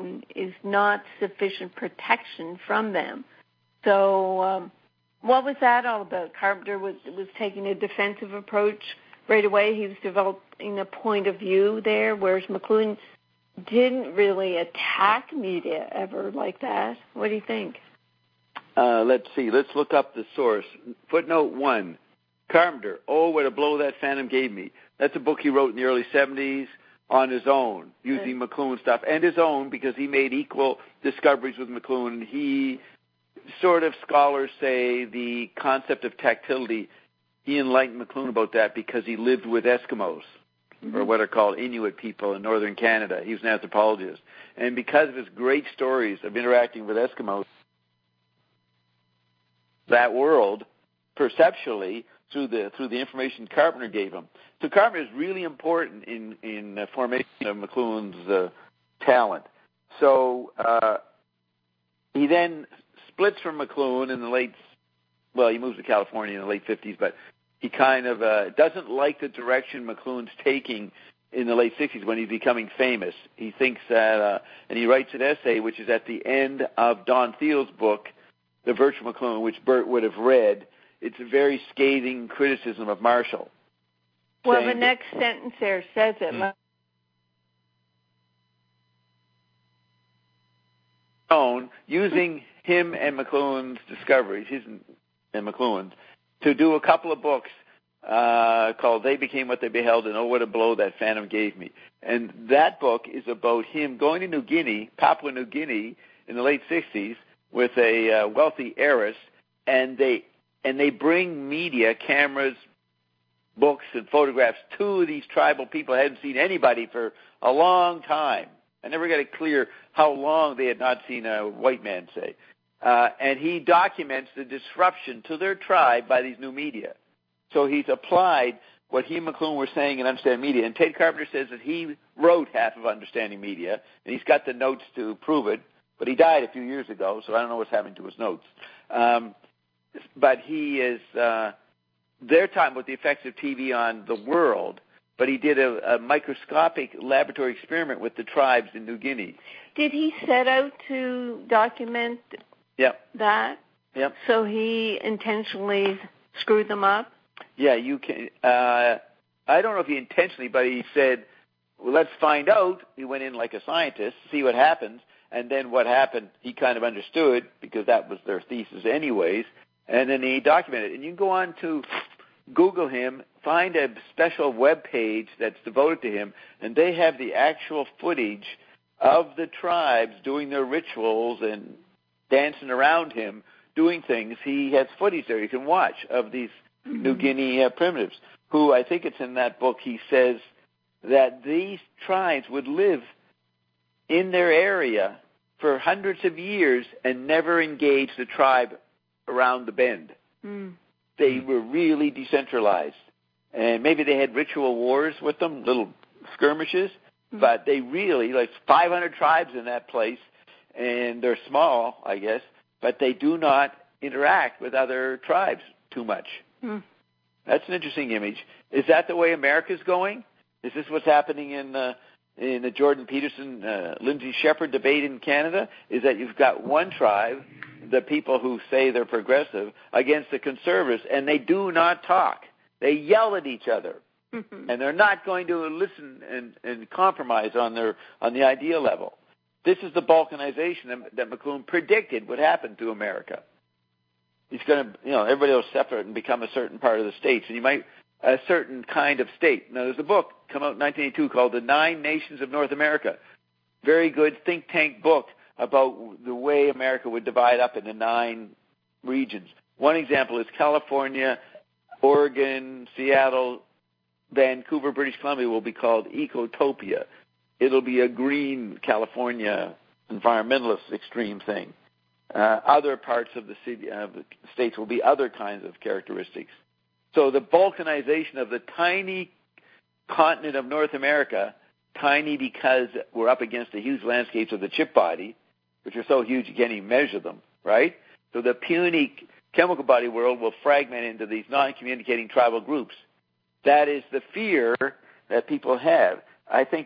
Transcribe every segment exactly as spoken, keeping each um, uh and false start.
McLuhan is not sufficient protection from them. So um, what was that all about? Carpenter was was taking a defensive approach right away. He was developing a point of view there, whereas McLuhan didn't really attack media ever like that. What do you think? Uh, let's see. Let's look up the source. Footnote one. Carpenter, oh, what a blow that Phantom gave me. That's a book he wrote in the early seventies on his own, using okay. McLuhan stuff, and his own, because he made equal discoveries with McLuhan. He, sort of scholars say, the concept of tactility, he enlightened McLuhan about that because he lived with Eskimos, mm-hmm. or what are called Inuit people in northern Canada. He was an anthropologist. And because of his great stories of interacting with Eskimos, that world, perceptually, through the through the information Carpenter gave him. So Carpenter is really important in, in the formation of McLuhan's uh, talent. So uh, he then splits from McLuhan in the late, well, he moves to California in the late fifties, but he kind of uh, doesn't like the direction McLuhan's taking in the late sixties when he's becoming famous. He thinks that, uh, and he writes an essay, which is at the end of Don Thiel's book, The Virtual McLuhan, which Bert would have read. It's a very scathing criticism of Marshall. Well, the next sentence there says it. Mm. Using him and McLuhan's discoveries, his and McLuhan's, to do a couple of books uh, called They Became What They Beheld and Oh, What a Blow That Phantom Gave Me. And that book is about him going to New Guinea, Papua New Guinea, in the late sixties with a uh, wealthy heiress, and they and they bring media, cameras, books, and photographs to these tribal people who hadn't seen anybody for a long time. I never got it clear how long they had not seen a white man, say. Uh, and he documents the disruption to their tribe by these new media. So he's applied what he and McLuhan were saying in Understanding Media. And Ted Carpenter says that he wrote half of Understanding Media, and he's got the notes to prove it. But he died a few years ago, so I don't know what's happening to his notes. Um, but he is, uh, they're talking about the effects of T V on the world, but he did a, a microscopic laboratory experiment with the tribes in New Guinea. Did he set out to document yep. that? Yep. So he intentionally screwed them up? Yeah, you can. Uh, I don't know if he intentionally, but he said, well, let's find out. He went in like a scientist, see what happens. And then what happened, he kind of understood, because that was their thesis anyways, and then he documented it. And you can go on to Google him, find a special web page that's devoted to him, and they have the actual footage of the tribes doing their rituals and dancing around him, doing things. He has footage there you can watch of these mm-hmm. New Guinea uh, primitives, who I think it's in that book, he says that these tribes would live in their area for hundreds of years and never engage the tribe around the bend. Mm. They were really decentralized. And maybe they had ritual wars with them, little skirmishes, mm. but they really, like five hundred tribes in that place, and they're small, I guess, but they do not interact with other tribes too much. Mm. That's an interesting image. Is that the way America's going? Is this what's happening in uh, in the Jordan Peterson, uh, Lindsay Shepherd debate in Canada? Is that you've got one tribe, the people who say they're progressive, against the conservatives, and they do not talk. They yell at each other, mm-hmm. and they're not going to listen and, and compromise on their on the idea level. This is the balkanization that, that McLuhan predicted would happen to America. He's going to, you know, everybody will separate and become a certain part of the states, and you might a certain kind of state. Now, there's a book come out in nineteen eighty-two called The Nine Nations of North America. Very good think tank book about the way America would divide up into nine regions. One example is California, Oregon, Seattle, Vancouver, British Columbia will be called Ecotopia. It'll be a green California environmentalist extreme thing. Uh, other parts of the city, of the states will be other kinds of characteristics. So the balkanization of the tiny continent of North America, tiny because we're up against the huge landscapes of the chip body, which are so huge you can't even measure them, right? So the puny chemical body world will fragment into these non-communicating tribal groups. That is the fear that people have. I think that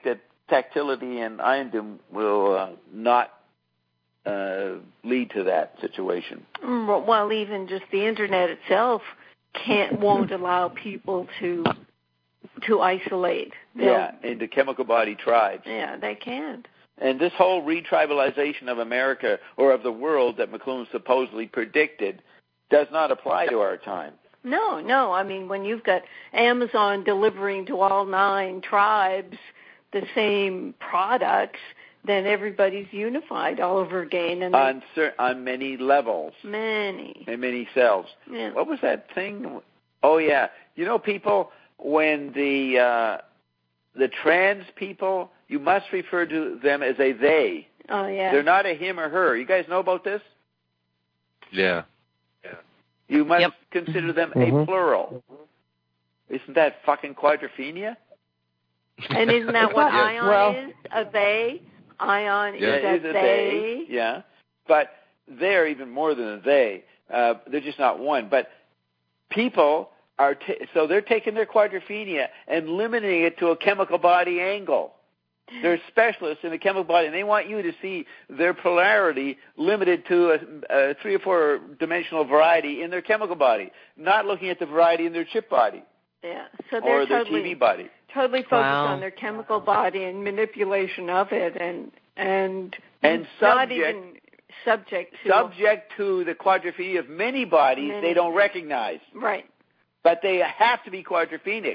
tactility and iondom will uh, not uh, lead to that situation. Well, even just the internet itself can't won't allow people to to isolate. They'll, yeah, into chemical body tribes. Yeah, they can't. And this whole retribalization of America or of the world that McLuhan supposedly predicted does not apply to our time. No, no. I mean, when you've got Amazon delivering to all nine tribes the same products, then everybody's unified all over again. And on cer- on many levels. Many. And many cells. Yeah. What was that thing? Oh, yeah. You know, people, when the uh, the trans people, you must refer to them as a they. Oh, yeah. They're not a him or her. You guys know about this? Yeah. Yeah. You must yep. consider them mm-hmm. a plural. Isn't that fucking quadrophenia? And isn't that what yeah. ion well, is? A they? Ion yeah, is a, is a they. they. Yeah. But they're even more than a they. Uh, they're just not one. But people are, t- so they're taking their quadrophenia and limiting it to a chemical body angle. They're specialists in the chemical body, and they want you to see their polarity limited to a, a three or four dimensional variety in their chemical body, not looking at the variety in their chip body. Yeah, so they're or their totally, T V body. Totally focused wow. on their chemical body and manipulation of it, and and and not subject, even subject to subject to the quadrophenia of many bodies many. They don't recognize. Right. But they have to be quadrophenic.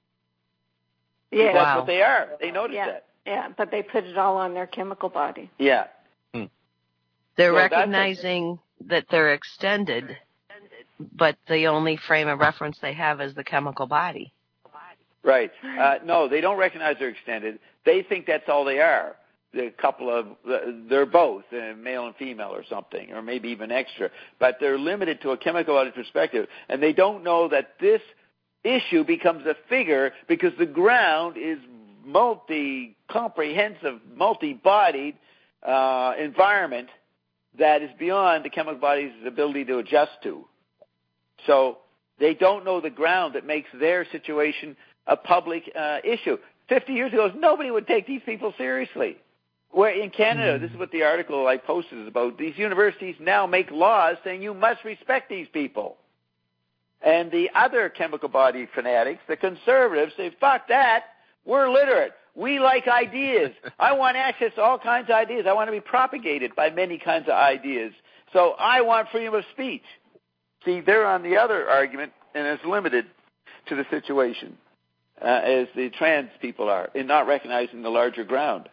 Yeah. That's wow. what they are. They notice yeah. that. Yeah, but they put it all on their chemical body. Yeah. Hmm. They're so recognizing that they're extended, but the only frame of reference they have is the chemical body. Right. Uh, no, they don't recognize they're extended. They think that's all they are. The couple of, they're both, uh, male and female or something, or maybe even extra. But they're limited to a chemical body perspective. And they don't know that this issue becomes a figure because the ground is multi-comprehensive, multi-bodied uh, environment that is beyond the chemical body's ability to adjust to. So they don't know the ground that makes their situation a public uh, issue. Fifty years ago, nobody would take these people seriously. Where in Canada, this is what the article I posted is about, these universities now make laws saying you must respect these people. And the other chemical body fanatics, the conservatives, say, fuck that, we're literate. We like ideas. I want access to all kinds of ideas. I want to be propagated by many kinds of ideas. So I want freedom of speech. See, they're on the other argument, and it's limited to the situation, uh, as the trans people are, in not recognizing the larger ground.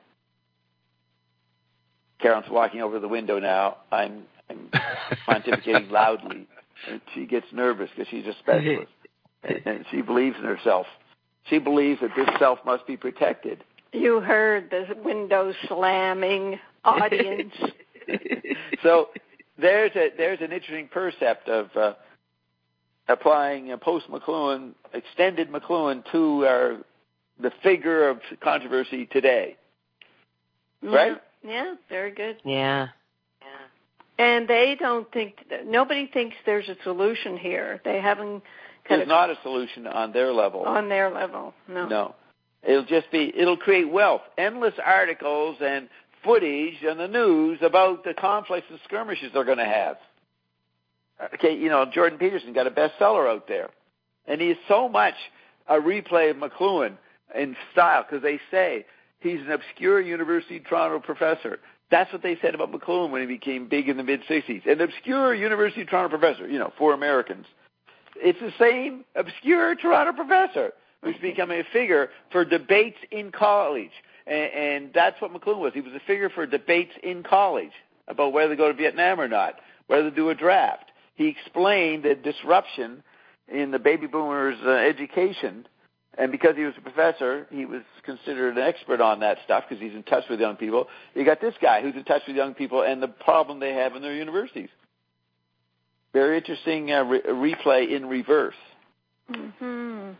Karen's walking over the window now. I'm, I'm pontificating loudly, and she gets nervous because she's a specialist, and, and she believes in herself. She believes that this self must be protected. You heard the window slamming, audience. So there's a there's an interesting percept of uh, applying a post-McLuhan, extended McLuhan to our, the figure of controversy today. Yeah. Right? Yeah, very good. Yeah. Yeah. And they don't think, nobody thinks there's a solution here. They haven't. There's not a solution on their level. On their level, no. No. It'll just be, it'll create wealth. Endless articles and footage on the news about the conflicts and skirmishes they're going to have. Okay, you know, Jordan Peterson got a bestseller out there. And he is so much a replay of McLuhan in style, because they say he's an obscure University of Toronto professor. That's what they said about McLuhan when he became big in the mid-sixties. An obscure University of Toronto professor, you know, for Americans. It's the same obscure Toronto professor who's becoming a figure for debates in college. And, and that's what McLuhan was. He was a figure for debates in college about whether to go to Vietnam or not, whether to do a draft. He explained the disruption in the baby boomers' uh, education. And because he was a professor, he was considered an expert on that stuff because he's in touch with young people. You got this guy who's in touch with young people and the problem they have in their universities. Very interesting uh, re- replay in reverse. Mm-hmm.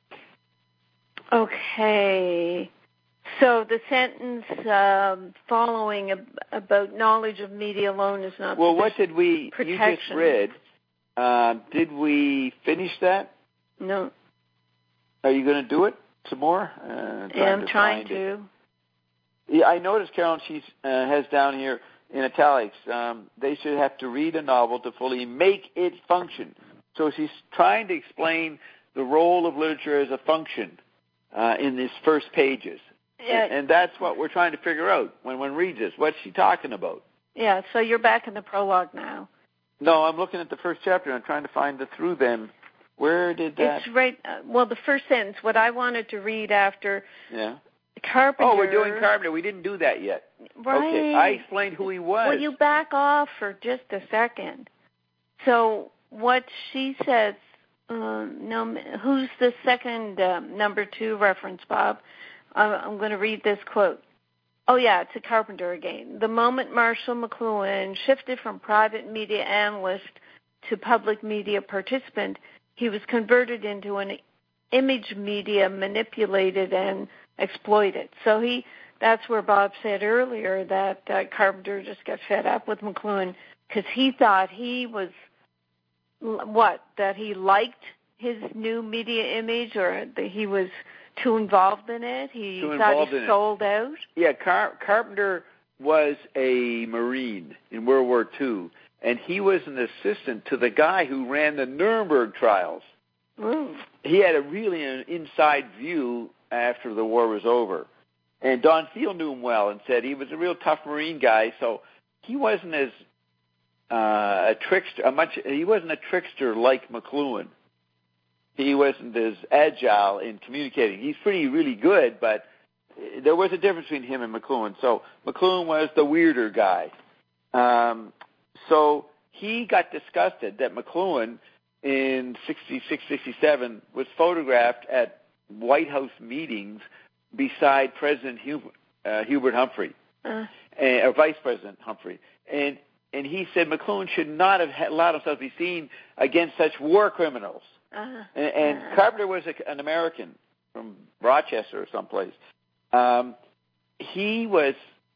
Okay. So the sentence um, following ab- about knowledge of media alone is not well, what did we, protection. You just read, uh, did we finish that? No. Are you going to do it some more? Uh, Yeah, I'm to trying find to. It. Yeah, I noticed, Carolyn, she uh, has down here in italics, um, they should have to read a novel to fully make it function. So she's trying to explain the role of literature as a function uh, in these first pages. Yeah. And, and that's what we're trying to figure out when one reads this. What's she talking about? Yeah, so you're back in the prologue now. No, I'm looking at the first chapter and I'm trying to find the through them. Where did that? It's right, uh, well, the first sentence, what I wanted to read after Yeah. Carpenter. Oh, we're doing Carpenter. We didn't do that yet. Right. Okay, I explained who he was. Will you back off for just a second? So what she says, um, no, who's the second um, number two reference, Bob? I'm, I'm going to read this quote. Oh, yeah, it's a Carpenter again. The moment Marshall McLuhan shifted from private media analyst to public media participant, he was converted into an image media manipulated and exploited. So he, that's where Bob said earlier that uh, Carpenter just got fed up with McLuhan because he thought he was, what, that he liked his new media image or that he was too involved in it? He too thought he sold it. out? Yeah, Car- Carpenter was a Marine in World War Two, and he was an assistant to the guy who ran the Nuremberg trials. Ooh. He had a really an inside view after the war was over. And Don Thiel knew him well and said he was a real tough Marine guy, so he wasn't as uh, a trickster, a much, he wasn't a trickster like McLuhan. He wasn't as agile in communicating. He's pretty, really good, but there was a difference between him and McLuhan. So McLuhan was the weirder guy. Um, so he got disgusted that McLuhan in sixty-six, sixty-seven was photographed at White House meetings beside President Hubert, uh, Hubert Humphrey, uh. and, or Vice President Humphrey. And and he said McLuhan should not have allowed himself to be seen against such war criminals. Uh-huh. And, and uh-huh. Carpenter was a, an American from Rochester or someplace. Um, he was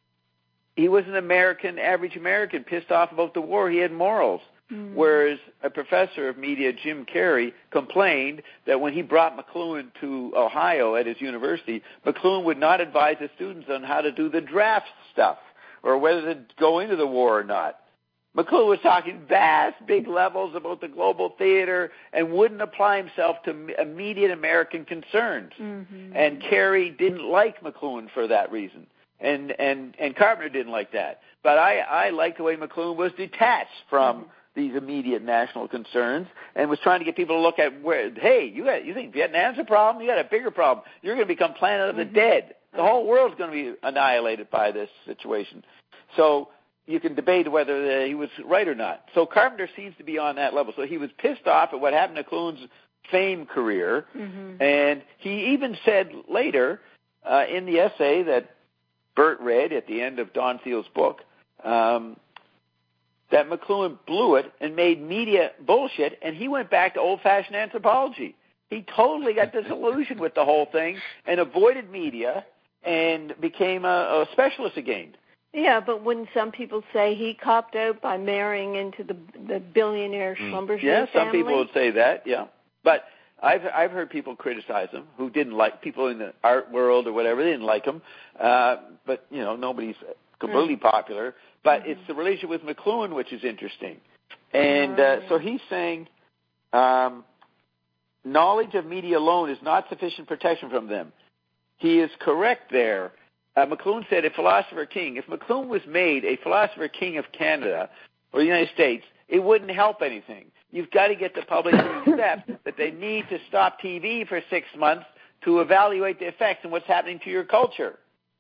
he was an American, average American, pissed off about the war. He had morals. Mm-hmm. Whereas a professor of media, Jim Carey, complained that when he brought McLuhan to Ohio at his university, McLuhan would not advise the students on how to do the draft stuff or whether to go into the war or not. McLuhan was talking vast, big levels about the global theater and wouldn't apply himself to immediate American concerns. Mm-hmm. And Carey didn't like McLuhan for that reason. And, and, and Carpenter didn't like that. But I, I liked the way McLuhan was detached from mm-hmm. these immediate national concerns and was trying to get people to look at where, hey, you got, you think Vietnam's a problem? You got a bigger problem. You're going to become Planet of the mm-hmm. Dead. The whole world's going to be annihilated by this situation. So you can debate whether he was right or not. So Carpenter seems to be on that level. So he was pissed off at what happened to McLuhan's fame career, mm-hmm. and he even said later uh, in the essay that Bert read at the end of Don Thiel's book um, that McLuhan blew it and made media bullshit, and he went back to old-fashioned anthropology. He totally got disillusioned with the whole thing and avoided media and became a, a specialist again. Yeah, but wouldn't some people say he copped out by marrying into the the billionaire Schlumberger yeah, family? Yeah, some people would say that, yeah. But I've I've heard people criticize him who didn't like, people in the art world or whatever, they didn't like him. Uh, but, you know, nobody's completely mm-hmm. popular. But mm-hmm. it's the relationship with McLuhan which is interesting. And uh, so he's saying um, knowledge of media alone is not sufficient protection from them. He is correct there. Uh, McLuhan said a philosopher king. If McLuhan was made a philosopher king of Canada or the United States, it wouldn't help anything. You've got to get the public to accept that they need to stop T V for six months to evaluate the effects and what's happening to your culture.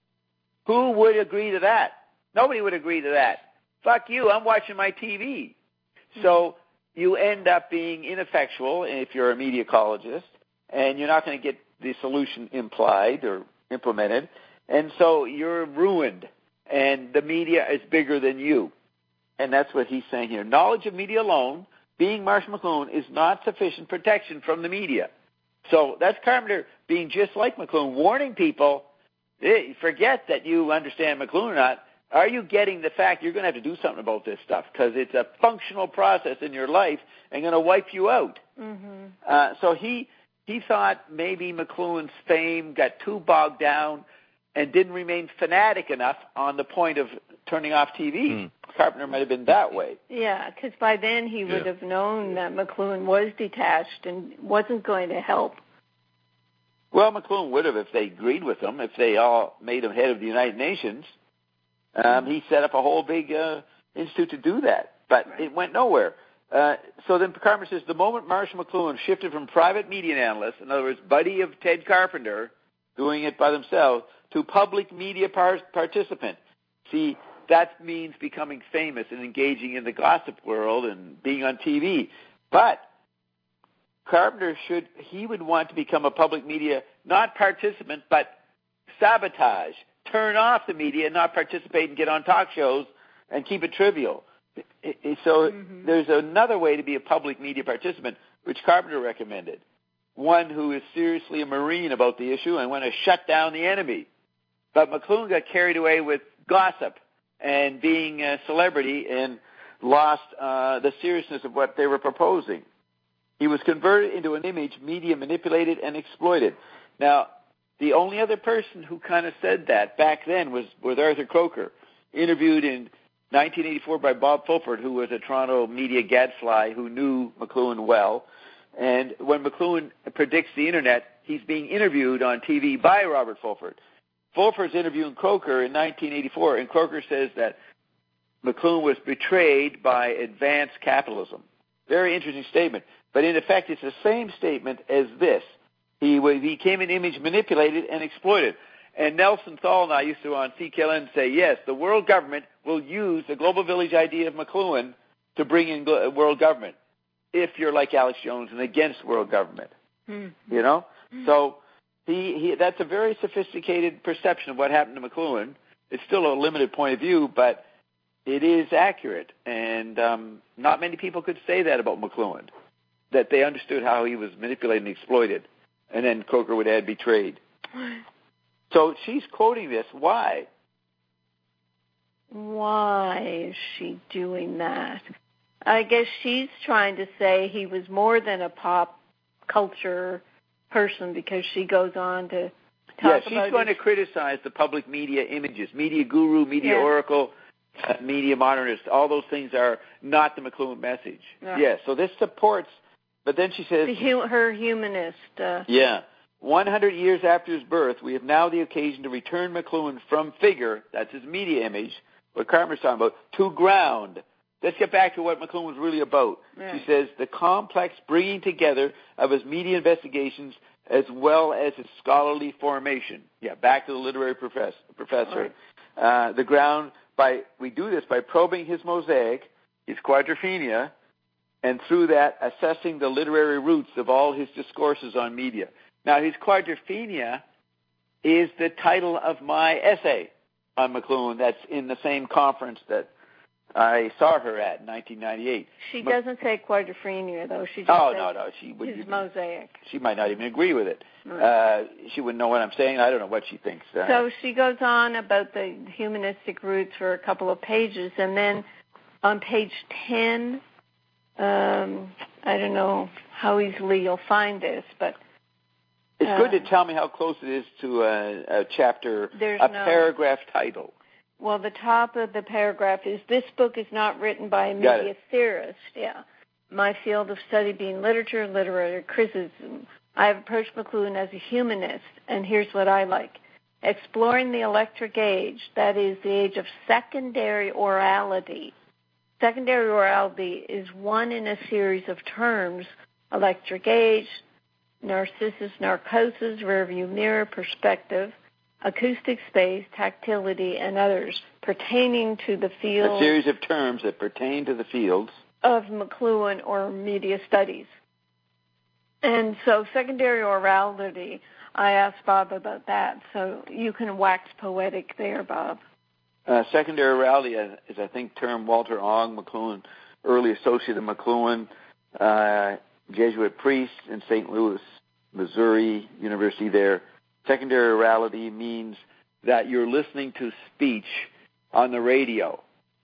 Who would agree to that? Nobody would agree to that. Fuck you, I'm watching my T V. So you end up being ineffectual if you're a media ecologist, and you're not going to get the solution implied or implemented. And so you're ruined, and the media is bigger than you. And that's what he's saying here. Knowledge of media alone, being Marshall McLuhan, is not sufficient protection from the media. So that's Carpenter being just like McLuhan, warning people, hey, forget that you understand McLuhan or not. Are you getting the fact you're going to have to do something about this stuff because it's a functional process in your life and going to wipe you out? Mm-hmm. Uh, so he he thought maybe McLuhan's fame got too bogged down and didn't remain fanatic enough on the point of turning off T V. Mm. Carpenter might have been that way. Yeah, because by then he would Yeah. have known that McLuhan was detached and wasn't going to help. Well, McLuhan would have if they agreed with him, if they all made him head of the United Nations. Um, he set up a whole big uh, institute to do that, but Right. it went nowhere. Uh, so then Carpenter says, the moment Marshall McLuhan shifted from private media analyst, in other words, buddy of Ted Carpenter, doing it by themselves, to public media par- participant. See, that means becoming famous and engaging in the gossip world and being on T V. But Carpenter should, he would want to become a public media, not participant, but sabotage. Turn off the media and not participate and get on talk shows and keep it trivial. So mm-hmm. there's another way to be a public media participant, which Carpenter recommended. One who is seriously a Marine about the issue and want to shut down the enemy. But McLuhan got carried away with gossip and being a celebrity and lost uh, the seriousness of what they were proposing. He was converted into an image media manipulated and exploited. Now, the only other person who kind of said that back then was, was Arthur Croker, interviewed in nineteen eighty-four by Bob Fulford, who was a Toronto media gadfly who knew McLuhan well. And when McLuhan predicts the Internet, he's being interviewed on T V by Robert Fulford. Fulford's interviewing Croker in nineteen eighty-four, and Croker says that McLuhan was betrayed by advanced capitalism. Very interesting statement. But in effect, it's the same statement as this. He became an image manipulated and exploited. And Nelson Thal and I used to on C K L N say, yes, the world government will use the global village idea of McLuhan to bring in world government if you're like Alex Jones and against world government. Mm-hmm. You know? Mm-hmm. So he, he that's a very sophisticated perception of what happened to McLuhan. It's still a limited point of view, but it is accurate. And um, not many people could say that about McLuhan, that they understood how he was manipulated and exploited. And then Croker would add betrayed. So she's quoting this. Why? Why is she doing that? I guess she's trying to say he was more than a pop culture person because she goes on to talk yeah, about... Yeah, she's going his... to criticize the public media images. Media guru, media yeah. oracle, uh, media modernist. All those things are not the McLuhan message. Yeah. yeah, so this supports... But then she says... The hu- her humanist... Uh, yeah. one hundred years after his birth, we have now the occasion to return McLuhan from figure, that's his media image, what Carpenter's talking about, to ground. Let's get back to what McLuhan was really about. Right. She says, the complex bringing together of his media investigations as well as his scholarly formation. Yeah, back to the literary professor. professor. Right. Uh, the ground, by we do this by probing his mosaic, his quadrophenia, and through that assessing the literary roots of all his discourses on media. Now, his quadrophenia is the title of my essay on McLuhan that's in the same conference that I saw her at in nineteen ninety-eight. She doesn't say quadrophenia, though. She just oh, says no, no. She would his even, mosaic. She might not even agree with it. Right. Uh, she wouldn't know what I'm saying. I don't know what she thinks. Uh, so she goes on about the humanistic roots for a couple of pages, and then on page ten, um, I don't know how easily you'll find this, but it's uh, good to tell me how close it is to a, a chapter, There's a no, paragraph title. Well, the top of the paragraph is, this book is not written by a media theorist. Yeah. My field of study being literature, literary criticism. I have approached McLuhan as a humanist, and here's what I like. Exploring the electric age, that is the age of secondary orality. Secondary orality is one in a series of terms: electric age, narcissus, narcosis, rearview mirror, perspective, acoustic space, tactility, and others pertaining to the field. A series of terms that pertain to the fields of McLuhan or media studies. And so secondary orality, I asked Bob about that, so you can wax poetic there, Bob. Uh, secondary orality is, I think, term Walter Ong, McLuhan, early associate of McLuhan, uh, Jesuit priest in Saint Louis, Missouri University there. Secondary orality means that you're listening to speech on the radio.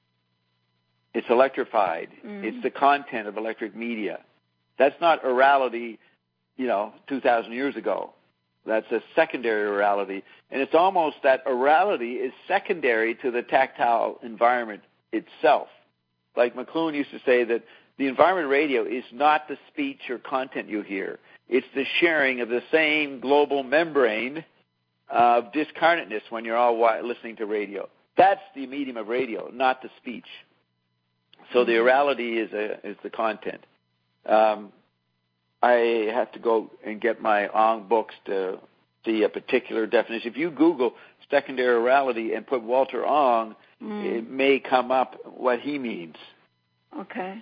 It's electrified. Mm. It's the content of electric media. That's not orality, you know, two thousand years ago. That's a secondary orality. And it's almost that orality is secondary to the tactile environment itself. Like McLuhan used to say that the environment radio is not the speech or content you hear. It's the sharing of the same global membrane of discarnateness when you're all listening to radio. That's the medium of radio, not the speech. So the orality is a, is the content. Um, I have to go and get my Ong books to see a particular definition. If you Google secondary orality and put Walter Ong, mm. it may come up what he means. Okay.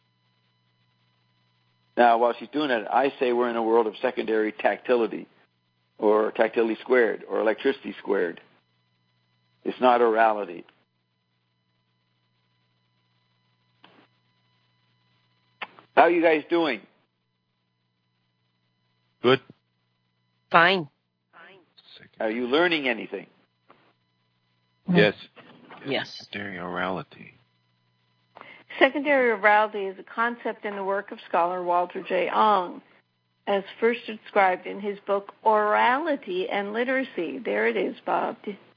Now, while she's doing it, I say we're in a world of secondary tactility, or tactility squared, or electricity squared. It's not orality. How are you guys doing? Good. Fine. Are you learning anything? Yes. Yes. Secondary orality. Secondary orality is a concept in the work of scholar Walter J. Ong, as first described in his book Orality and Literacy. There it is, Bob.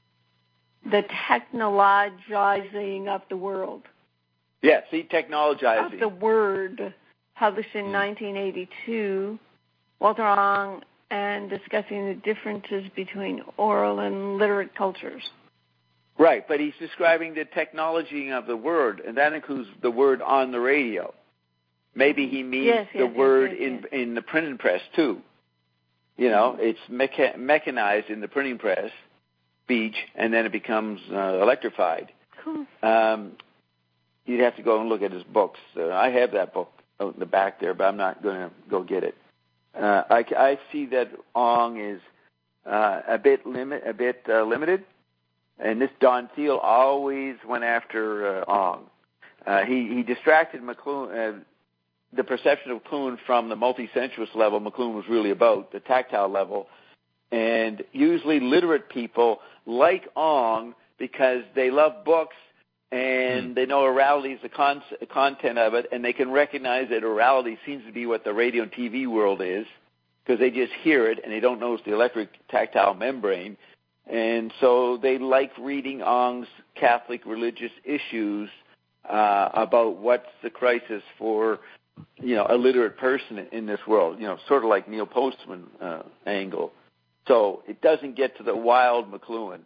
The technologizing of the world. Yeah, see, technologizing. Of the word, published in nineteen eighty-two, Walter Ong, and discussing the differences between oral and literate cultures. Right, but he's describing the technology of the word, and that includes the word on the radio. Maybe he means yes, yes, the yes, word yes, in yes. in the printing press, too. You know, it's mecha- mechanized in the printing press, speech, and then it becomes uh, electrified. Cool. Um, you'd have to go and look at his books. Uh, I have that book out in the back there, but I'm not going to go get it. Uh, I, I see that Ong is uh, a bit limit, a bit uh, limited. And this Don Thiel always went after uh, Ong. Uh, he, he distracted McLuhan, uh, the perception of McLuhan from the multi-sensuous level McLuhan was really about, the tactile level. And usually literate people like Ong because they love books and mm. they know orality is the con- content of it, and they can recognize that orality seems to be what the radio and T V world is because they just hear it and they don't notice the electric tactile membrane. And so they like reading Ong's Catholic religious issues uh, about what's the crisis for, you know, a literate person in this world, you know, sort of like Neil Postman uh, angle. So it doesn't get to the wild McLuhan.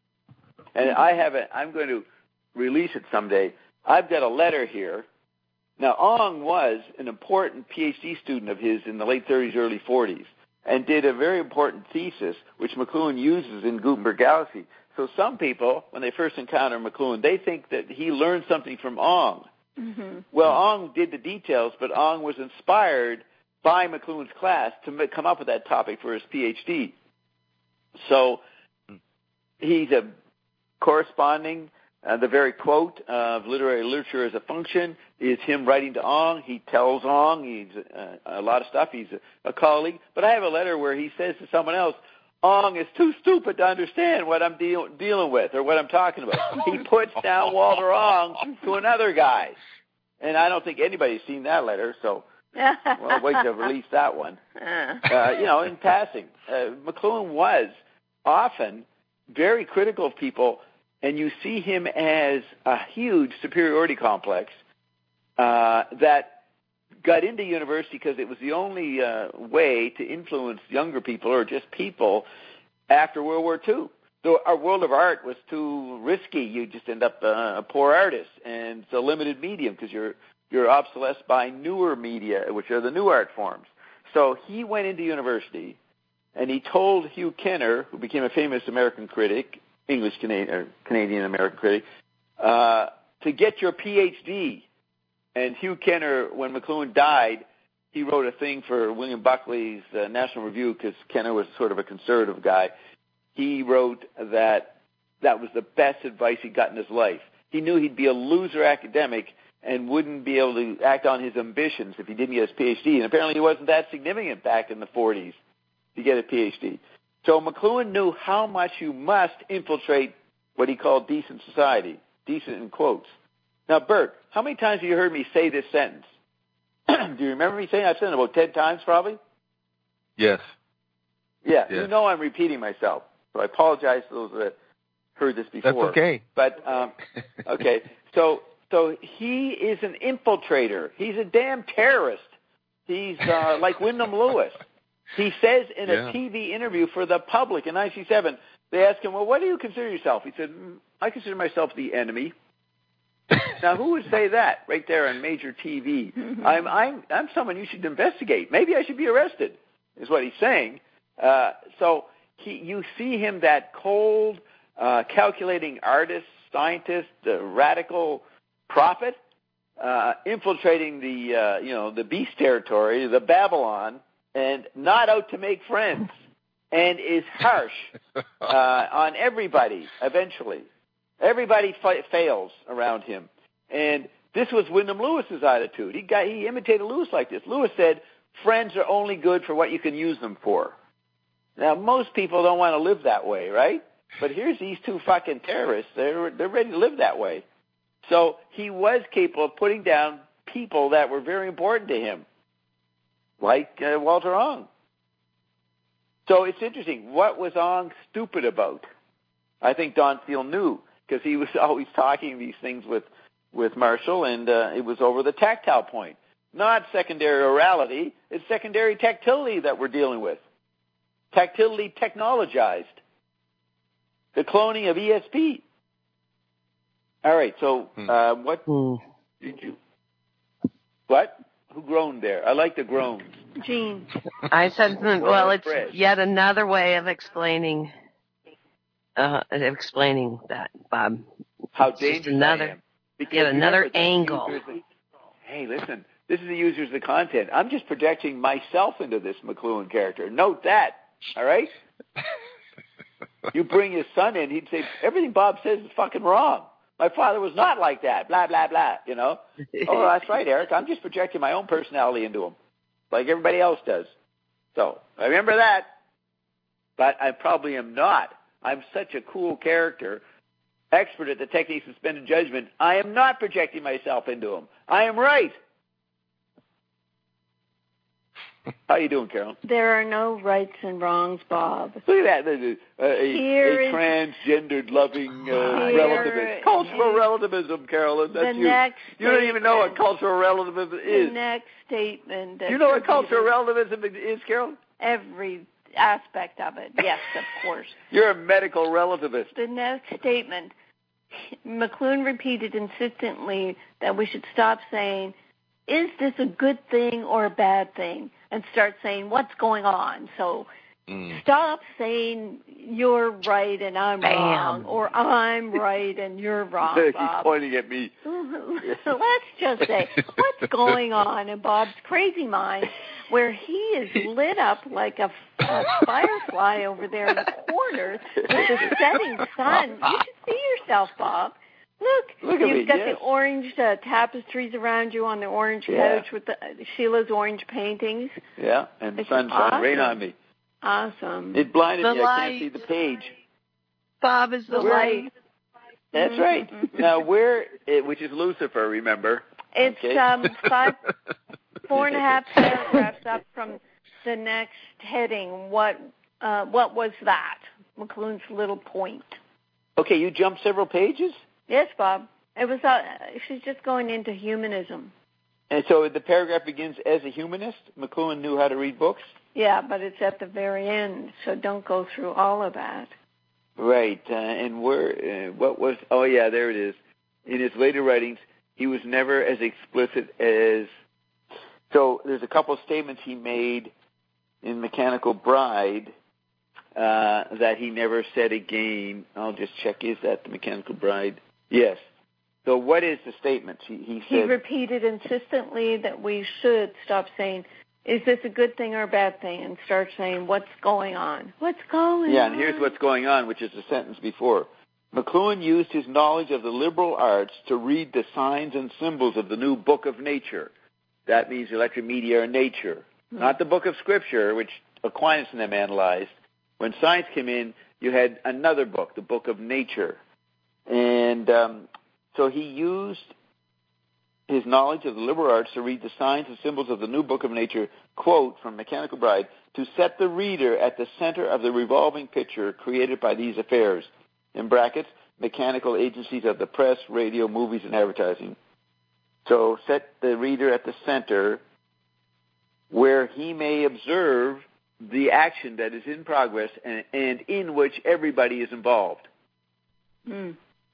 And I have a, I'm going to release it someday. I've got a letter here. Now, Ong was an important P H D student of his in the late thirties, early forties. And did a very important thesis, which McLuhan uses in Gutenberg Galaxy. So some people, when they first encounter McLuhan, they think that he learned something from Ong. Mm-hmm. Well, Ong did the details, but Ong was inspired by McLuhan's class to come up with that topic for his P H D. So he's a corresponding, uh, the very quote of literary literature as a function is him writing to Ong. He tells Ong he's uh, a lot of stuff. He's a, a colleague. But I have a letter where he says to someone else, Ong is too stupid to understand what I'm deal- dealing with or what I'm talking about. He puts down Walter Ong to another guy. And I don't think anybody's seen that letter, so well, wait to release that one. Uh, you know, in passing, uh, McLuhan was often very critical of people, and you see him as a huge superiority complex uh, that got into university because it was the only uh, way to influence younger people or just people after World War Two. So our world of art was too risky. You just end up uh, a poor artist, and it's a limited medium because you're you're obsolesced by newer media, which are the new art forms. So he went into university, and he told Hugh Kenner, who became a famous American critic, English Canadian Canadian American critic, uh, to get your P H D. And Hugh Kenner, when McLuhan died, he wrote a thing for William Buckley's uh, National Review because Kenner was sort of a conservative guy. He wrote that that was the best advice he got in his life. He knew he'd be a loser academic and wouldn't be able to act on his ambitions if he didn't get his P H D. And apparently he wasn't that significant back in the forties to get a P H D. So McLuhan knew how much you must infiltrate what he called decent society, decent in quotes. Now, Bert, how many times have you heard me say this sentence? Do you remember me saying? I've said it about ten times probably. Yes. Yeah, Yes. you know I'm repeating myself, so I apologize to those that heard this before. That's okay. But, um, okay, so so he is an infiltrator. He's a damn terrorist. He's uh, like Wyndham Lewis. He says in Yeah. a T V interview for the public in nineteen ninety-seven, they asked him, well, what do you consider yourself? He said, mm, I consider myself the enemy. Now, who would say that right there on major T V? Mm-hmm. I'm, I'm, I'm someone you should investigate. Maybe I should be arrested, is what he's saying. Uh, so he, you see him, that cold, uh, calculating artist, scientist, uh, radical prophet, uh, infiltrating the, uh, you know, the beast territory, the Babylon, and not out to make friends, and is harsh uh, on everybody eventually. Everybody fa- fails around him. And this was Wyndham Lewis's attitude. He got he imitated Lewis like this. Lewis said, friends are only good for what you can use them for. Now, most people don't want to live that way, right? But here's these two fucking terrorists. They're, they're ready to live that way. So he was capable of putting down people that were very important to him, like uh, Walter Ong. So it's interesting. What was Ong stupid about? I think Don Steele knew, because he was always talking these things with, with Marshall, and uh, it was over the tactile point. Not secondary orality. It's secondary tactility that we're dealing with. Tactility technologized. The cloning of E S P. All right, so uh, what Hmm. did you... What? Who groaned there? I like the groans. Gene. I said, well, it's Fresh. yet another way of explaining, uh, explaining that, Bob. How It's just dangerous another- I am. Because yet another remember, the angle. users- Hey, listen, this is the users of the content. I'm just projecting myself into this McLuhan character. Note that, all right? You bring his son in, he'd say, everything Bob says is fucking wrong. My father was not like that, blah, blah, blah, you know? Oh, that's right, Eric. I'm just projecting my own personality into him, like everybody else does. So, I remember that. But I probably am not. I'm such a cool character, expert at the techniques of suspended judgment. I am not projecting myself into him. I am right. How you doing, Carol? There are no rights and wrongs, Bob. Look at that. There's a, a, Here a is- transgendered, loving uh, Here relativism. Cultural is relativism, Carolyn. That's the you. next You don't even know what statement- cultural relativism The is. next statement. Do you know what cultural attributed relativism is, Carol? Every aspect of it. Yes, of course. You're a medical relativist. The next statement, McLuhan repeated insistently that we should stop saying, is this a good thing or a bad thing? And start saying, what's going on? So Mm. stop saying you're right and I'm Bam. wrong, or I'm right and you're wrong, He's Bob. pointing at me. So let's just say, what's going on in Bob's crazy mind where he is lit up like a, a firefly over there in the corner with the setting sun? You should see yourself, Bob. Look, Look at you've me, got yes. the orange uh, tapestries around you on the orange Yeah. couch with the, uh, Sheila's orange paintings. Yeah, and the It's sun shining rain awesome. on me. Awesome. It blinded The me. I light. can't see the page. Bob is the The light. light. That's Mhm, right. mhm. Now, where, it, which is Lucifer, remember? It's Okay. um five, four and a half paragraphs up from the next heading. What uh, what was that? McLuhan's little point. Okay, you jumped several pages? Yes, Bob. It was. Uh, she's just going into humanism. And so the paragraph begins, as a humanist, McLuhan knew how to read books? Yeah, but it's at the very end, so don't go through all of that. Right. Uh, and where, uh, what was, oh yeah, there it is. In his later writings, he was never as explicit as, so there's a couple of statements he made in Mechanical Bride uh, that he never said again. I'll just check, is that the Mechanical Bride? Yes. So what is the statement? He, he He said, repeated insistently that we should stop saying, is this a good thing or a bad thing, and start saying, what's going on? What's going yeah, on? and here's what's going on, which is the sentence before. McLuhan used his knowledge of the liberal arts to read the signs and symbols of the new book of nature. That means electromedia or nature. Hmm. Not the book of scripture, which Aquinas and them analyzed. When science came in, you had another book, the book of nature. And um, so he used his knowledge of the liberal arts to read the signs and symbols of the new book of nature, quote, from Mechanical Bride, to set the reader at the center of the revolving picture created by these affairs, in brackets, mechanical agencies of the press, radio, movies, and advertising. So set the reader at the center where he may observe the action that is in progress and, and in which everybody is involved. Mm.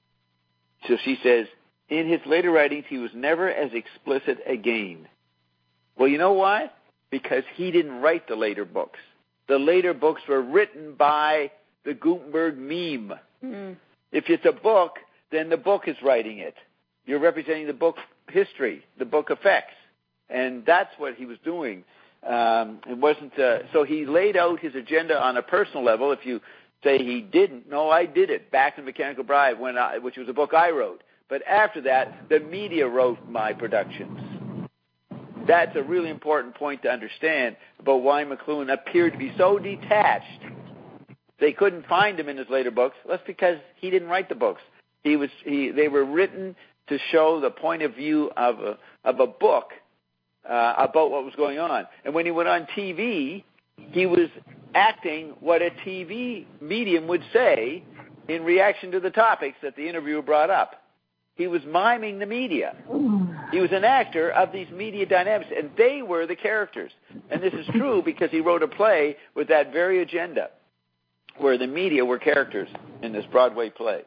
So she says, in his later writings, he was never as explicit again. Well, you know why? Because he didn't write the later books. The later books were written by the Gutenberg meme. Mm. If it's a book, then the book is writing it. You're representing the book history, the book effects. And that's what he was doing. Um, it wasn't, uh, so he laid out his agenda on a personal level. If you say he didn't, no, I did it back in Mechanical Bride, when I, which was a book I wrote. But after that, the media wrote my productions. That's a really important point to understand about why McLuhan appeared to be so detached. They couldn't find him in his later books. That's because he didn't write the books. He was, he, they were written to show the point of view of a, of a book uh, about what was going on. And when he went on T V, he was acting what a T V medium would say in reaction to the topics that the interviewer brought up. He was miming the media. He was an actor of these media dynamics, and they were the characters. And this is true because he wrote a play with that very agenda, where the media were characters in this Broadway play.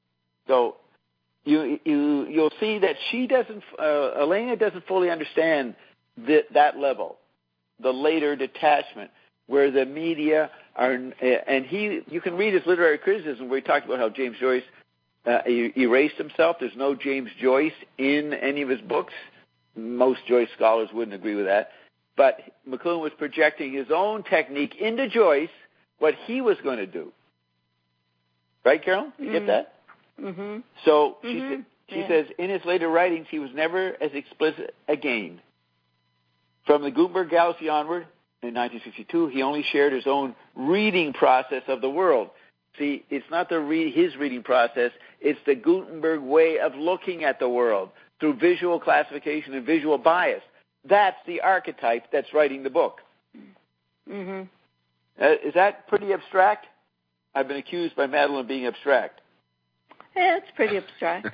So you you you'll see that she doesn't, uh, Elena doesn't fully understand the, that level, the later detachment, where the media are, and he, you can read his literary criticism where he talked about how James Joyce uh, erased himself. There's no James Joyce in any of his books. Most Joyce scholars wouldn't agree with that. But McLuhan was projecting his own technique into Joyce, what he was going to do. Right, Carolyn? You mm-hmm. get that? Mm-hmm. So she, mm-hmm. she yeah. says, in his later writings, he was never as explicit again. From the Gutenberg Galaxy onward, in nineteen sixty-two, he only shared his own reading process of the world. See, it's not the re- his reading process, it's the Gutenberg way of looking at the world through visual classification and visual bias. That's the archetype that's writing the book. Mm-hmm. Uh, is that pretty abstract? I've been accused by Madeline of being abstract. Yeah, it's pretty abstract.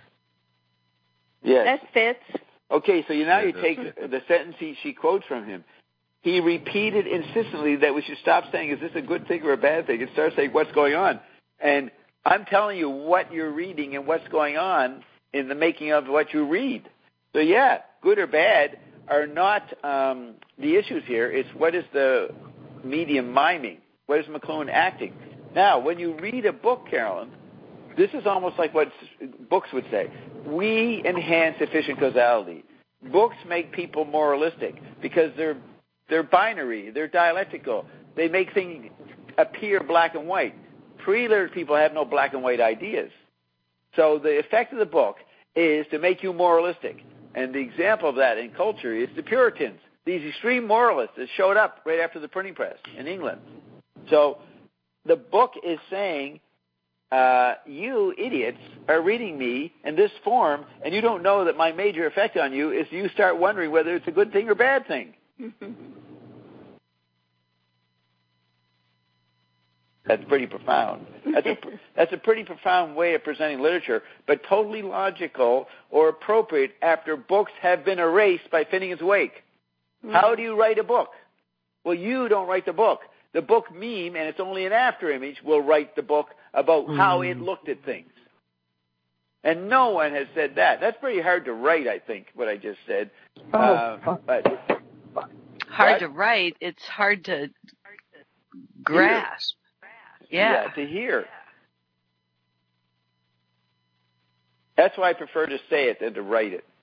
Yes. That fits. Okay, so you now Yeah, you take the sentence he, she quotes from him. He repeated insistently that we should stop saying, is this a good thing or a bad thing, and start saying, what's going on? And I'm telling you what you're reading and what's going on in the making of what you read. So, yeah, good or bad are not um, the issues here. It's what is the medium miming? What is McLuhan acting? Now, when you read a book, Carolyn, this is almost like what books would say. We enhance efficient causality. Books make people moralistic because they're they're binary, they're dialectical. They make things appear black and white. Pre-literate people have no black and white ideas. So the effect of the book is to make you moralistic. And the example of that in culture is the Puritans, these extreme moralists that showed up right after the printing press in England. So the book is saying, uh, you idiots are reading me in this form, and you don't know that my major effect on you is you start wondering whether it's a good thing or bad thing. That's pretty profound. That's a, that's a pretty profound way of presenting literature, but totally logical or appropriate after books have been erased by Finnegan's Wake. Mm. How do you write a book? Well, you don't write the book. The book meme, and it's only an after-image, will write the book about mm. how it looked at things. And no one has said that. That's pretty hard to write, I think, what I just said. Oh. Uh, but, hard what? to write. It's hard to grasp. Yeah. Yeah. To hear. That's why I prefer to say it than to write it.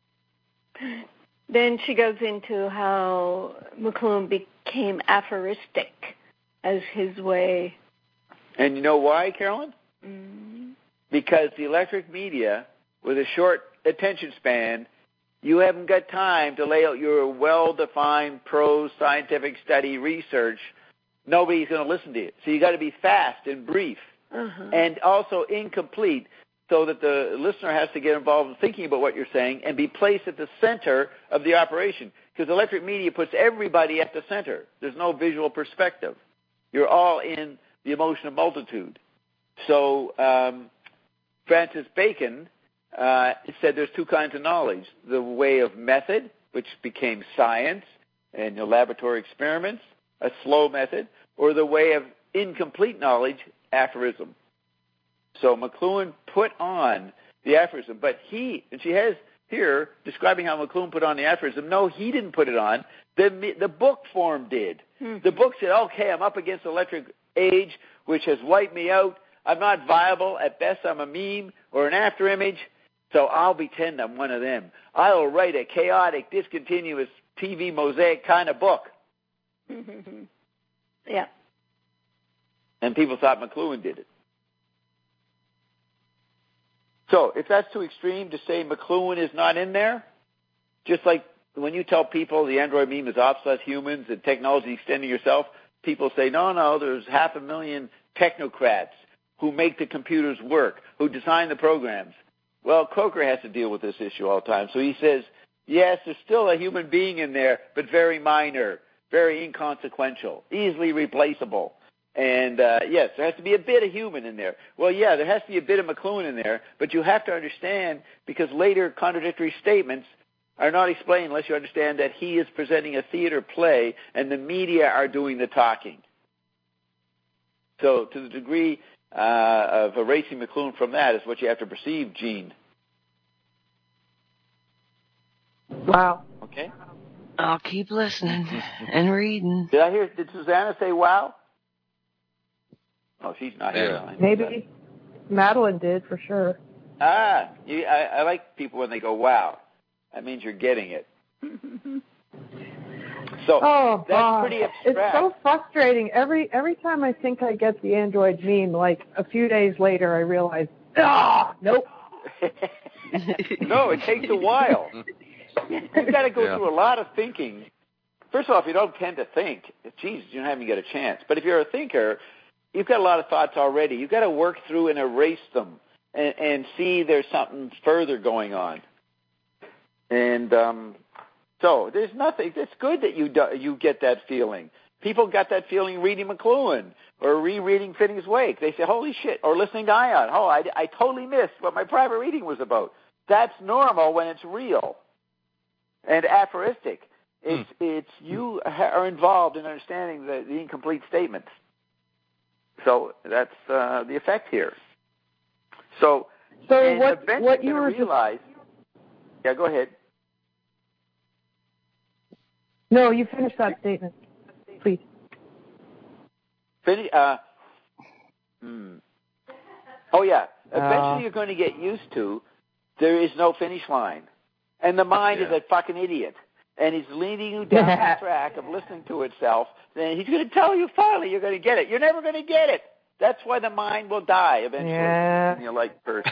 Then she goes into how McLuhan became aphoristic as his way. And you know why, Carolyn? Mm. Because the electric media, with a short attention span, you haven't got time to lay out your well-defined prose scientific study research. Nobody's going to listen to you. So you got to be fast and brief, uh-huh. and also incomplete. so that the listener has to get involved in thinking about what you're saying and be placed at the center of the operation. Because electric media puts everybody at the center. There's no visual perspective. You're all in the emotion of multitude. So um, Francis Bacon uh, said there's two kinds of knowledge. The way of method, which became science and your laboratory experiments, a slow method, or the way of incomplete knowledge, aphorism. So McLuhan put on the aphorism, but he, and she has here describing how McLuhan put on the aphorism. No, he didn't put it on. The the book form did. Hmm. The book said, okay, I'm up against the electric age, which has wiped me out. I'm not viable. At best, I'm a meme or an after image, so I'll pretend I'm one of them. I'll write a chaotic, discontinuous T V mosaic kind of book. Yeah. And people thought McLuhan did it. So if that's too extreme to say McLuhan is not in there, just like when you tell people the Android meme is obsolete humans and technology extending yourself, people say, no, no, there's half a million technocrats who make the computers work, who design the programs. Well, Croker has to deal with this issue all the time. So he says, yes, there's still a human being in there, but very minor, very inconsequential, easily replaceable. And, uh, yes, there has to be a bit of human in there. Well, yeah, there has to be a bit of McLuhan in there, but you have to understand, because later contradictory statements are not explained unless you understand that he is presenting a theater play and the media are doing the talking. So to the degree uh, of erasing McLuhan from that is what you have to perceive, Gene. Wow. Okay. I'll keep listening and reading. Did I hear, did Susanna say wow? Oh, she's not here. Yeah. Maybe Madeline did for sure. Ah, you, I, I like people when they go wow. That means you're getting it. So oh, that's God. pretty abstract. It's so frustrating. Every every time I think I get the Android meme, like a few days later, I realize, ah, nope. No, it takes a while. You've got to go yeah. through a lot of thinking. First of all, if you don't tend to think, geez, you don't even get a chance. But if you're a thinker, you've got a lot of thoughts already. You've got to work through and erase them and, and see there's something further going on. And um, so there's nothing. It's good that you do, you get that feeling. People got that feeling reading McLuhan or rereading Phineas Wake. They say, holy shit, or listening to Ion. Oh, I, I totally missed what my private reading was about. That's normal when it's real and aphoristic. It's, hmm. it's you are involved in understanding the, the incomplete statements. So that's uh, the effect here. So, so what, eventually what you you're were going to realize... Yeah, go ahead. No, you finish that statement, please. Finish. Uh, hmm. Oh, yeah. Eventually uh, you're going to get used to there is no finish line. And the mind yeah. is a fucking idiot. And he's leading you down the track of listening to itself. Then he's going to tell you finally you're going to get it. You're never going to get it. That's why the mind will die eventually yeah. in your like person.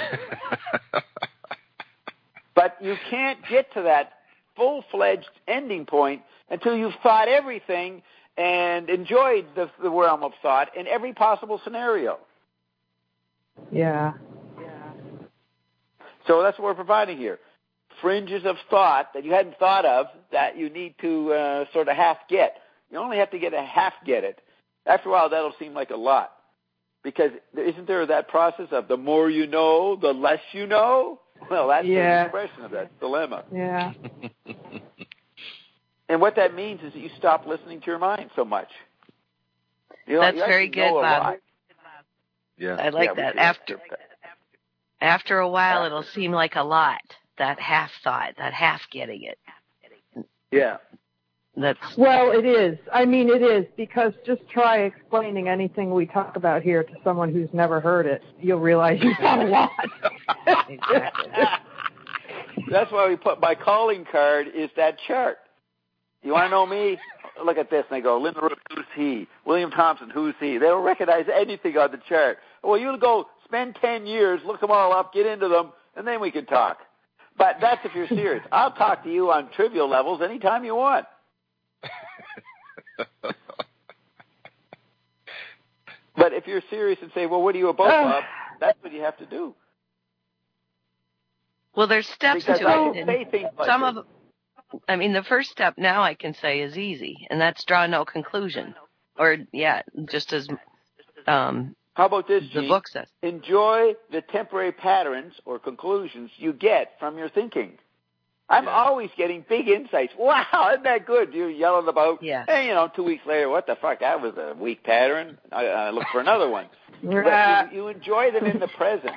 But you can't get to that full-fledged ending point until you've thought everything and enjoyed the, the realm of thought in every possible scenario. Yeah. yeah. So that's what we're providing here. Fringes of thought that you hadn't thought of that you need to uh, sort of half get. You only have to get a half get it. After a while, that'll seem like a lot. Because isn't there that process of the more you know, the less you know? Well, that's yeah. the expression of that dilemma. Yeah. And what that means is that you stop listening to your mind so much. You know, that's you very good, Bob. Yeah. I like yeah, that. After after a while, it'll seem like a lot. That half thought, that half getting it. Yeah. That's well, it is. I mean, it is, because just try explaining anything we talk about here to someone who's never heard it. You'll realize you've got a lot. Exactly. That's why we put my calling card is that chart. You want to know me? Look at this. And they go, Linda Root, who's he? William Thompson, who's he? They don't recognize anything on the chart. Well, you'll go spend ten years, look them all up, get into them, and then we can talk. But that's if you're serious. I'll talk to you on trivial levels anytime you want. But if you're serious and say, well, what are you about, Bob? That's what you have to do. Well, there's steps because to I it. can say things like Some this. of, I mean, the first step now I can say is easy, and that's draw no conclusion. Or, yeah, just as um, How about this, the Gene? book says. Enjoy the temporary patterns or conclusions you get from your thinking. I'm Yeah. always getting big insights. Wow, isn't that good? You're yelling about, Yeah. hey, you know, two weeks later, what the fuck? That was a weak pattern. I, I look for another one. But you, you enjoy them in the present.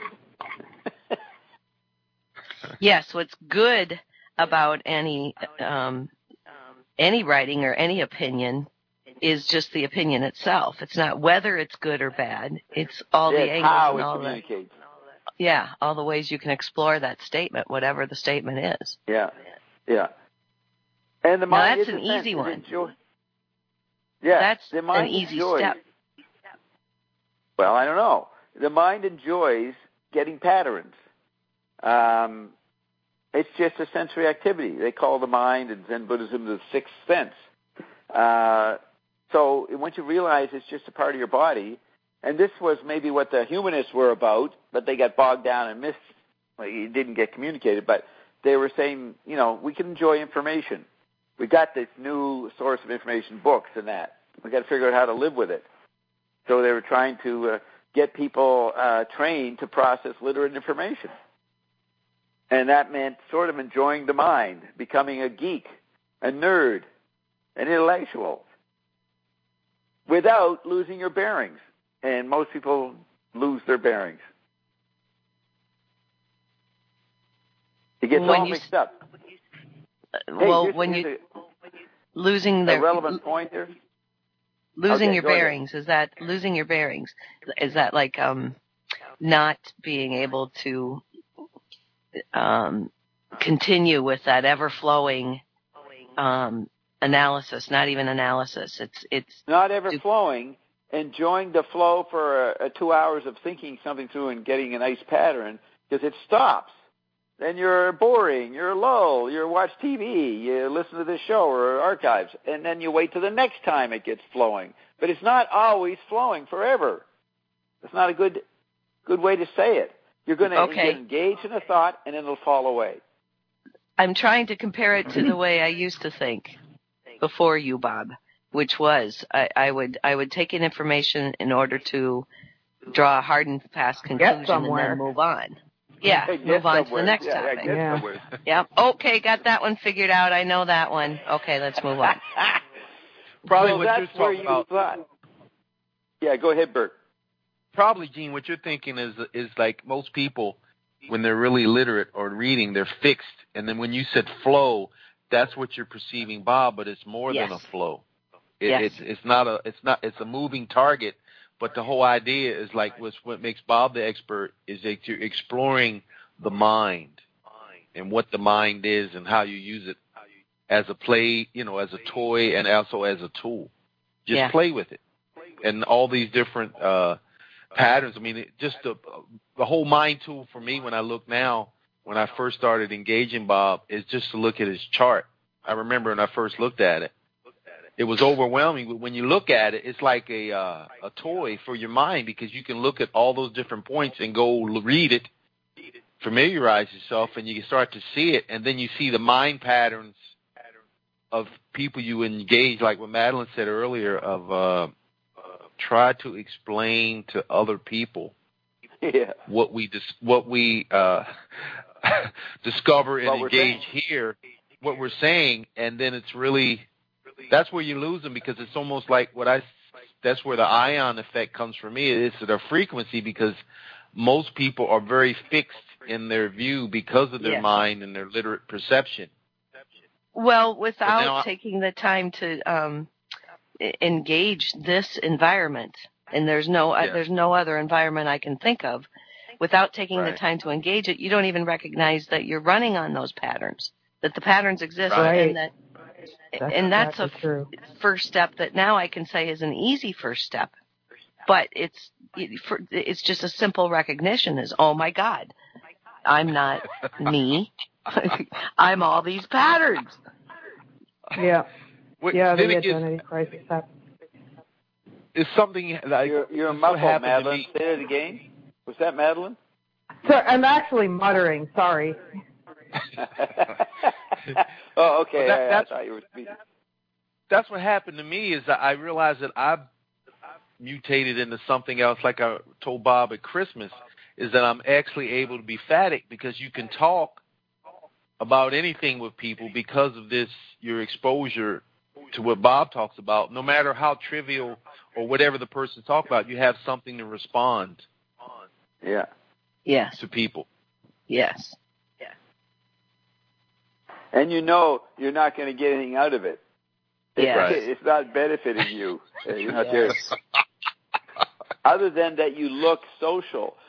Yes, what's good about any um, any writing or any opinion is just the opinion itself. It's not whether it's good or bad. It's all Yeah, the it's angles how and it all the communicates. yeah, all the ways you can explore that statement, whatever the statement is. Yeah, yeah. And the Now, mind that's is an a sense. easy It one. enjoy- Yeah, That's the mind an easy enjoys, step. Well, I don't know. The mind enjoys getting patterns. Um, it's just a sensory activity. They call the mind in Zen Buddhism the sixth sense. Uh, so once you realize it's just a part of your body, and this was maybe what the humanists were about, but they got bogged down and missed. Well, it didn't get communicated, but they were saying, you know, we can enjoy information. We got this new source of information, books and that. We got to figure out how to live with it. So they were trying to uh, get people uh, trained to process literate information. And that meant sort of enjoying the mind, becoming a geek, a nerd, an intellectual, without losing your bearings. And most people lose their bearings. It gets When all you mixed up. Uh, Hey, well, here's- when here's you a, losing a their relevant point there. losing Okay, your go ahead. bearings, is that losing your bearings? Is that like um, not being able to um, continue with that ever flowing um, analysis? Not even analysis. It's it's Not ever flowing, enjoying the flow for a, a two hours of thinking something through and getting a nice pattern, because it stops. Then you're boring, you're lull, you watch T V, you listen to this show or archives, and then you wait till the next time it gets flowing. But it's not always flowing forever. It's not a good good way to say it. You're going to Okay. get engaged in a thought, and then it'll fall away. I'm trying to compare it to the way I used to think before you, Bob, which was I, I would I would take in information in order to draw a hard and fast conclusion and somewhere. then move on. Yeah, Hey, get move on to somewhere. the next yeah, topic. Yeah, get Yeah. somewhere. Yep. Okay, got that one figured out. I know that one. Okay, let's move on. Probably so what that's you're where talking you about. thought. Yeah, go ahead, Bert. Probably, Gene, what you're thinking is is like most people, when they're really literate or reading, they're fixed. And then when you said flow, that's what you're perceiving, Bob. But it's more Yes. than a flow. It, Yes. It's it's not a it's not it's a moving target. But the whole idea is like what's, what makes Bob the expert is that you're exploring the mind and what the mind is and how you use it as a play, you know, as a toy and also as a tool. Just Yeah. play with it. And all these different uh, patterns. I mean, it, just the, the whole mind tool for me when I look now, when I first started engaging Bob, is just to look at his chart. I remember when I first looked at it, it was overwhelming. When you look at it, it's like a uh, a toy for your mind because you can look at all those different points and go read it, familiarize yourself, and you can start to see it, and then you see the mind patterns of people you engage, like what Madeline said earlier, of uh, try to explain to other people Yeah. what we dis- what we uh, discover and What we're engage saying. here, what we're saying, and then it's really that's where you lose them because it's almost like what I. That's where the ion effect comes for me. It's the frequency because most people are very fixed in their view because of their Yes. mind and their literate perception. Well, without now I- taking the time to um, e- engage this environment, and there's no uh, Yes. there's no other environment I can think of, without taking the Right. time to engage it, you don't even recognize that you're running on those patterns, that the patterns exist, Right. and that That's and that's exactly a true. first step that now I can say is an easy first step, but it's it's just a simple recognition is, oh my God, I'm not me. I'm all these patterns. Yeah. What- Yeah, then the it gets- identity crisis happens. It's something like You're, you're it's what muffled, happened to Madeline. me. Say that again. Was that Madeline? So I'm actually muttering. Sorry. Oh, okay. Well, that, I, that's, I thought you were speaking. That's what happened to me is that I realized that I've mutated into something else, like I told Bob at Christmas, is that I'm actually able to be phatic because you can talk about anything with people because of this, your exposure to what Bob talks about. No matter how trivial or whatever the person's talking about, you have something to respond Yeah. Yes. to people. Yes. And you know you're not going to get anything out of it. It's, Yes. Right. it's not benefiting you. You're not Yes. there. Other than that you look social.